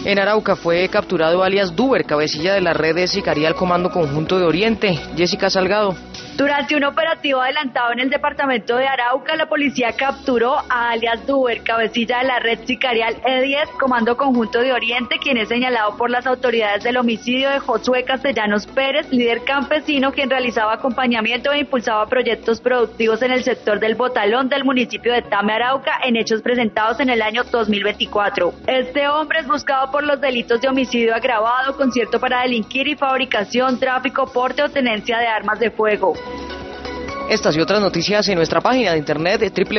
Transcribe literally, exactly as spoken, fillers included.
En Arauca fue capturado alias Duber, cabecilla de la red de sicarial Comando Conjunto de Oriente. Jessica Salgado. Durante un operativo adelantado en el departamento de Arauca, la policía capturó a alias Duber, cabecilla de la red sicarial E diez, Comando Conjunto de Oriente, quien es señalado por las autoridades del homicidio de Josué Castellanos Pérez, líder campesino quien realizaba acompañamiento e impulsaba proyectos productivos en el sector del Botalón del municipio de Tame, Arauca, en hechos presentados en el año dos mil veinticuatro. Este hombre es buscado por los delitos de homicidio agravado, concierto para delinquir y fabricación, tráfico, porte o tenencia de armas de fuego. Estas y otras noticias en nuestra página de internet triple